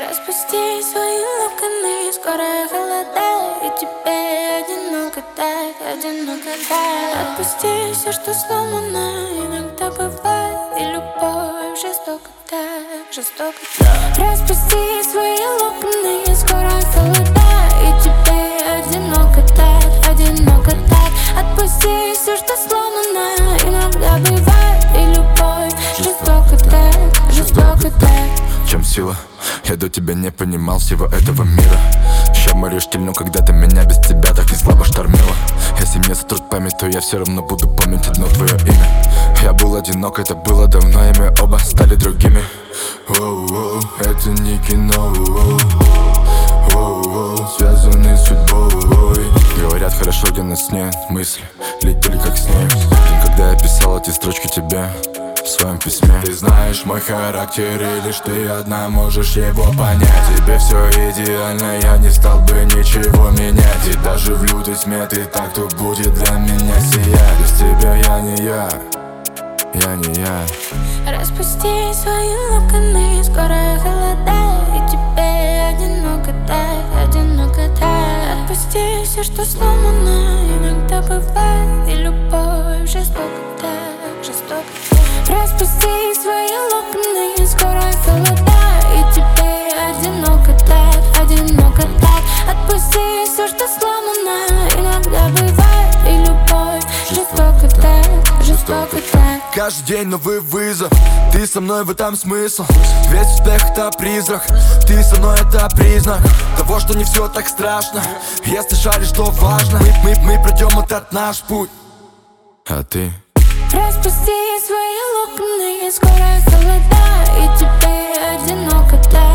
Распусти свои локоны, скоро холода, и тебе одиноко так, одиноко так. Отпусти все, что сломано, иногда бывает, и любовь жестоко так, жестоко так. Распусти свои локоны, скоро холода, и тебе одиноко так, одиноко так. Отпусти все, что сломано, иногда бывает, и любовь жестоко так, жестоко так. В чем сила? Я до тебя не понимал всего этого мира. Ща морю штиль, но когда-то меня без тебя так не слабо штормило. Если мне сотрут память, то я все равно буду помнить одно твое имя. Я был одинок, это было давно, и мы оба стали другими. Воу-воу, это не кино. Воу-воу, связаны с судьбой. Говорят, хорошо, где нас нет, мысли летели как снег. День, когда я писал эти строчки тебе в своем письме. Ты знаешь мой характер, и лишь ты одна можешь его понять. Тебе все идеально, я не стал бы ничего менять. И даже в лютой тьме ты так, кто будет для меня сиять. Без тебя я не я, я не я. Распусти свои локоны, скоро холода, и тебе одиноко так, одиноко так. Отпусти все, что сломано, иногда бывает, и любовь жестоко так, жестоко так. Распусти свои локоны, скоро холода, и тебе одиноко так, одиноко так. Отпусти все, что сломано, иногда бывает, и любовь жестоко так, жестоко так. Каждый день новый вызов, ты со мной, в этом смысл. Весь успех это призрак, ты со мной это признак того, что не все так страшно, если шаришь, что важно. Мы пройдем этот наш путь, а ты? Распусти свои локоны, скоро холода, и тебе одиноко так.